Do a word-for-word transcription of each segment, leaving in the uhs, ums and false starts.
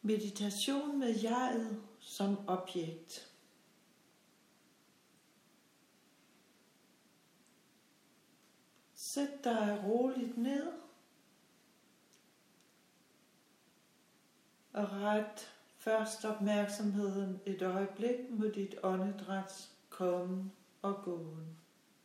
Meditation med jeget som objekt. Sæt dig roligt ned og ret først opmærksomheden et øjeblik mod dit åndedræts kommen og gåen.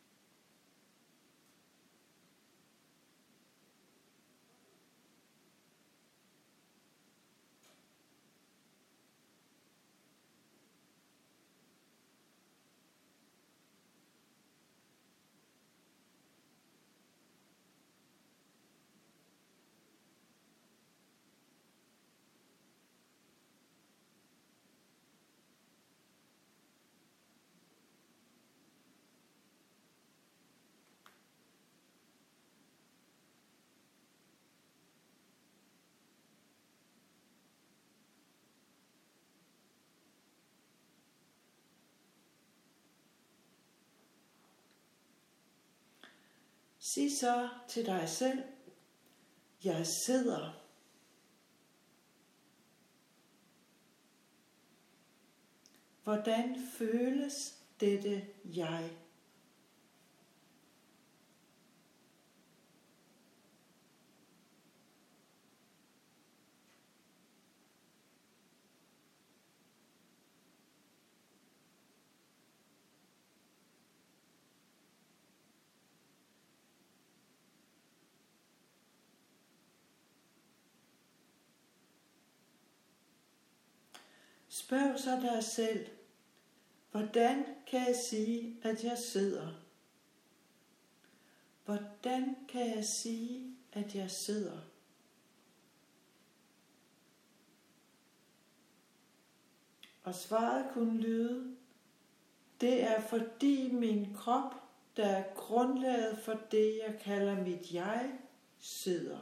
Sig så til dig selv, jeg sidder. Hvordan føles dette jeg? Spørg så dig selv, hvordan kan jeg sige, at jeg sidder? Hvordan kan jeg sige, at jeg sidder? Og svaret kunne lyde, det er fordi min krop, der er grundlaget for det, jeg kalder mit jeg, sidder.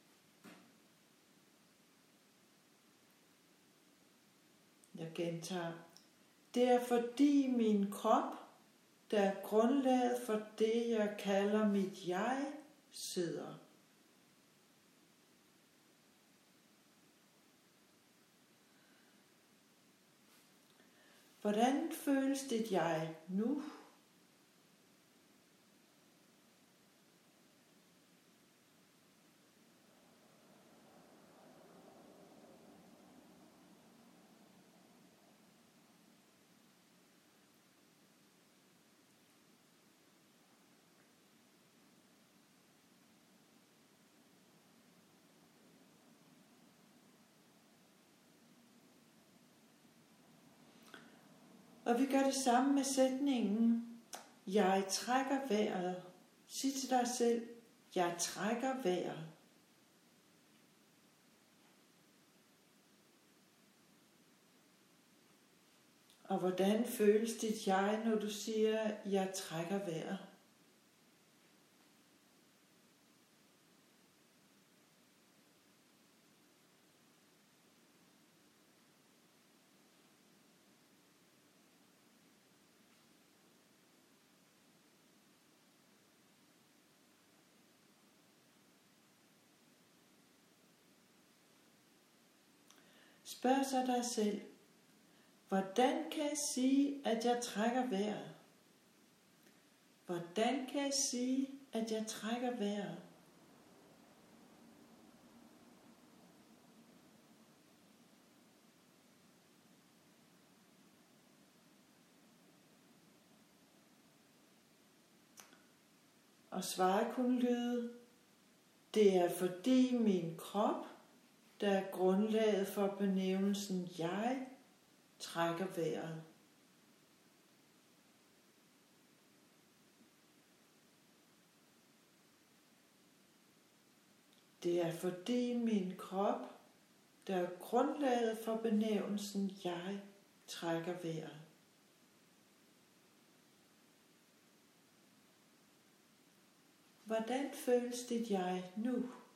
Jeg gentager. Det er fordi min krop, der er grundlaget for det, jeg kalder mit jeg, sidder. Hvordan føles dit jeg nu? Og vi gør det samme med sætningen, jeg trækker vejret. Sig til dig selv, jeg trækker vejret. Og hvordan føles dit jeg, når du siger, jeg trækker vejret? Spørg så dig selv, hvordan kan jeg sige, at jeg trækker vejret? Hvordan kan jeg sige, at jeg trækker vejret? Og svaret kunne lyde, det er fordi min krop, der er grundlaget for benævnelsen jeg, trækker vejret. Det er fordi min krop, der er grundlaget for benævnelsen jeg, trækker vejret. Hvordan føles dit jeg nu?